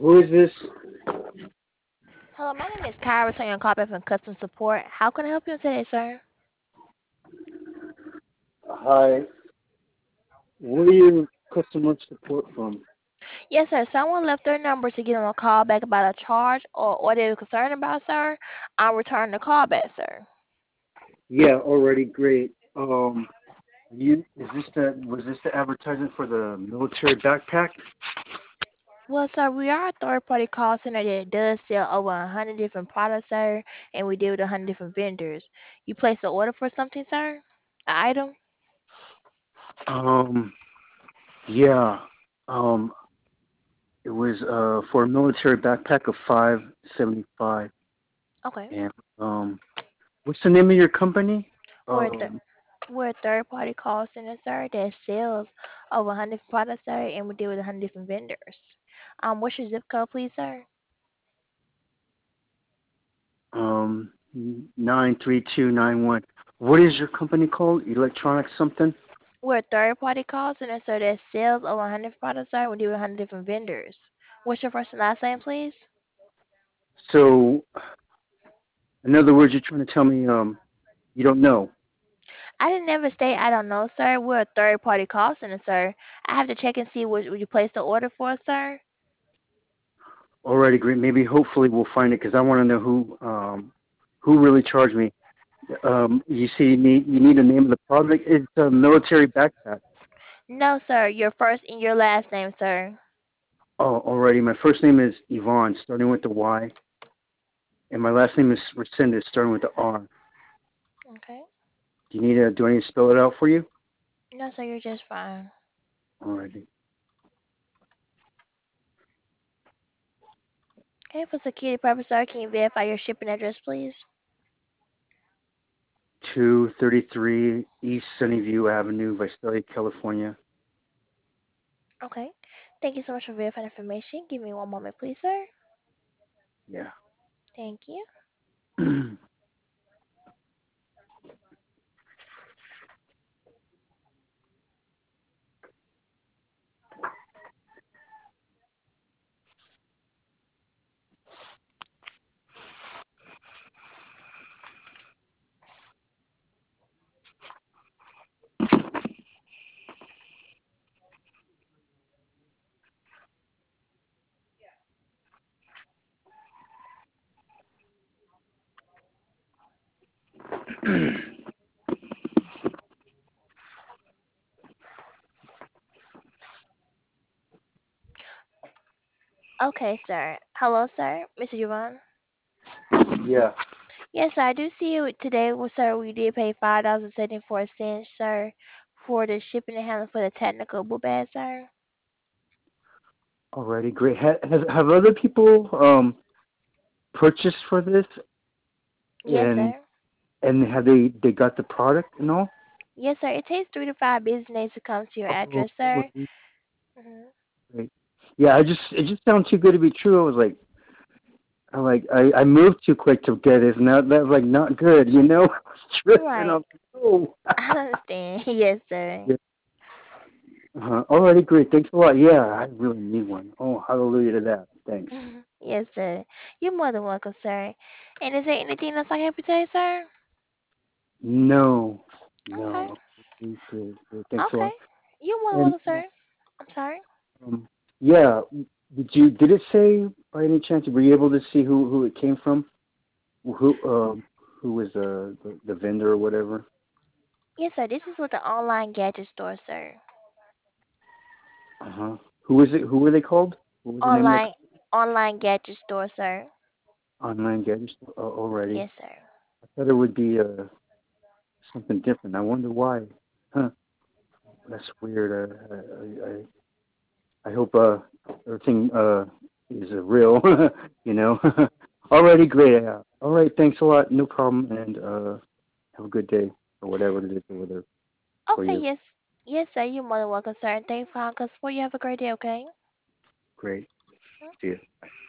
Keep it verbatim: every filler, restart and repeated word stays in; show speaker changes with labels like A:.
A: Who is this?
B: Hello, my name is Kyra, returning your call back from customer support. How can I help you today, sir?
A: Hi. Where are you customer support from?
B: Yes, sir. Someone left their number to give them a call back about a charge or what they were concerned about, sir. I'll return the call back, sir.
A: Yeah, already great. Um, you is this the was this the advertisement for the military backpack?
B: Well, sir, we are a third-party call center that does sell over a hundred different products, sir, and we deal with a hundred different vendors. You placed an order for something, sir? An item?
A: Um, yeah. Um, it was uh for a military backpack of five seventy five.
B: Okay.
A: And um, what's the name of your company?
B: We're a th-
A: Um,
B: we're a third-party call center, sir, that sells over a hundred products, sir, and we deal with a hundred different vendors. Um, what's your zip code, please, sir?
A: um, nine three two nine one. What is your company called? Electronic something?
B: We're a third party call center, so that sells over one hundred products, sir. We deal with one hundred different vendors. What's your first and last name, please?
A: So, in other words, you're trying to tell me um you don't know.
B: I didn't never state I don't know, sir. We're a third party call center, sir. I have to check and see what, what you placed the order for, sir.
A: Alrighty, great. Maybe hopefully we'll find it because I want to know who um who really charged me. Um, you see, you need you need a name of the product. It's a military backpack.
B: No, sir. Your first and your last name, sir.
A: Oh, alrighty. My first name is Yvonne, starting with the Y, and my last name is Resendez, starting with the R.
B: Okay.
A: Do you need a? Do I need to spell it out for you?
B: No, sir. You're just fine.
A: Alrighty.
B: Okay. For security purposes, sir, can you verify your shipping address, please?
A: Two thirty three East Sunnyview Avenue, Visalia, California.
B: Okay. Thank you so much for verifying information. Give me one moment, please, sir.
A: Yeah.
B: Thank you. Okay, sir. Hello, sir. Mister Yvonne.
A: Yeah.
B: Yes, sir, I do see it today. Well, sir, we did pay five dollars and seventy four cents, sir, for the shipping and handling for the technical book bag, sir.
A: Alrighty, great. Ha- has have other people um purchased for this,
B: Yes,
A: and
B: sir.
A: and have they they got the product and all?
B: Yes, sir. It takes three to five business days to come to your
A: Oh,
B: address, sir.
A: alrighty,
B: hmm
A: great. Yeah, I just it just sounded too good to be true. I was like, I like I I moved too quick to get it, and that that was like not good, you know. I was tripping. I
B: Right.
A: was like, oh.
B: I understand. Yes, sir.
A: Yeah. Uh-huh. Alrighty, great. Thanks a lot. Yeah, I really need one. Oh, hallelujah to that. Thanks.
B: Yes, sir. You're more than welcome, sir. And is there anything else I can help you today, sir?
A: No,
B: Okay.
A: no. Good, good. Good. Thanks a
B: Okay.
A: lot.
B: You're more than
A: And
B: welcome, sir. I'm sorry.
A: um, yeah, did you did it say by any chance? Were you able to see who who it came from? Who um who was uh, the the vendor or whatever?
B: Yes, sir. This is with the online gadget store, sir.
A: Uh huh. Who was it? Who were they called? What was the name of the
B: Online online gadget store, sir.
A: online gadget store? Oh, already.
B: Yes, sir.
A: I thought it would be uh something different. I wonder why. Huh. That's weird. Uh, I I I hope uh everything uh is uh, real. you know. Alrighty, great. Uh, all right. Thanks a lot. No problem. And uh, have a good day or whatever it is over there for
B: Okay,
A: you.
B: yes. Yes, sir. You're more than welcome, sir. And thanks for calling us. You have a great day, okay?
A: Great. See you.